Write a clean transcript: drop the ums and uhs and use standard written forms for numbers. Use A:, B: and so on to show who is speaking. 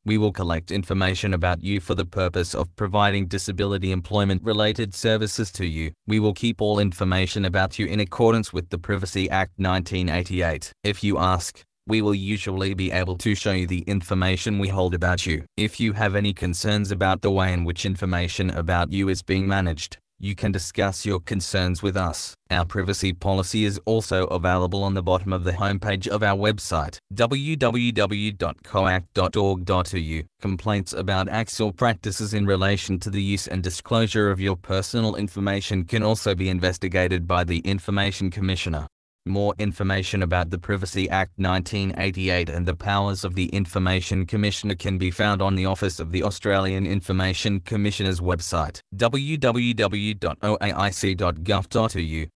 A: We will collect information about you for the purpose of providing disability employment-related services to you. We will keep all information about you in accordance with the Privacy Act 1988. If you ask, we will usually be able to show you the information we hold about you. If you have any concerns about the way in which information about you is being managed, you can discuss your concerns with us. Our privacy policy is also available on the bottom of the homepage of our website, www.coact.org.au. Complaints about acts or practices in relation to the use and disclosure of your personal information can also be investigated by the Information Commissioner. More information about the Privacy Act 1988 and the powers of the Information Commissioner can be found on the Office of the Australian Information Commissioner's website, www.oaic.gov.au.